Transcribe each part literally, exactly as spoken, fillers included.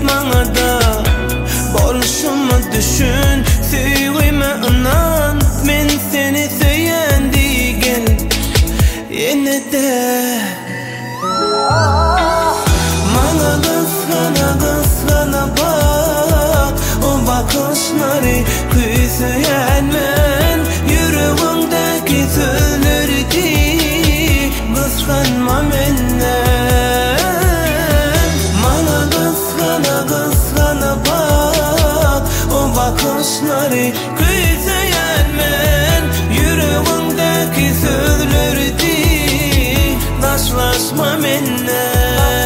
bana da boluşumu düşün. Söyleme anan, men seni söyleyen değil yine de. Bana kıskana kıskana bak, o bakışları kuysayanmen. Yüreğimdeki sözleri değil, kıskanma menden. Bana kıskana kıskana bak, o bakışları kuysayanmen. Yüreğimdeki sözleri değil, taşlaşma menden.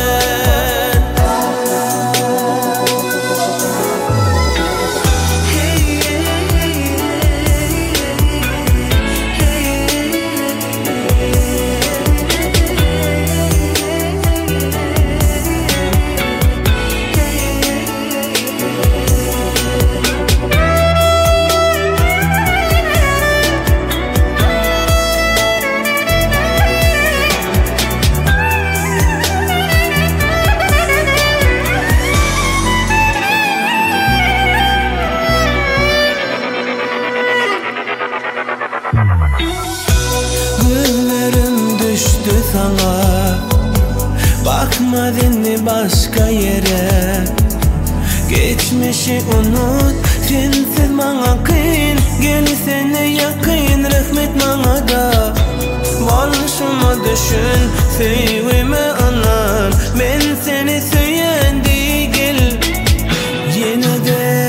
Gözlerim düştü sana, bakmadın mı başka yere? Geçmişi unut, sensiz bana kıyın. Gel seni yakın, rahmet bana da. Boluşumu düşün, söyleme anan, ben seni söyleyen değil yine de.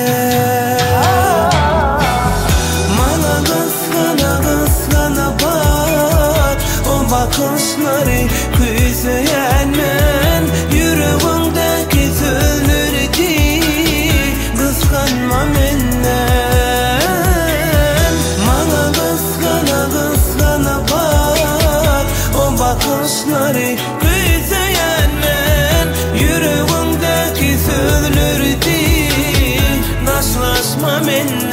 Bana kıskana kıskana bak, o bakışları kuysayanmen. Yüreğimdeki sözleri değil, kıskanma menden. Bana kıskana kıskana bak, o bakışları kuysayanmen. Yüreğimdeki sözleri değil, taşlaşma menden.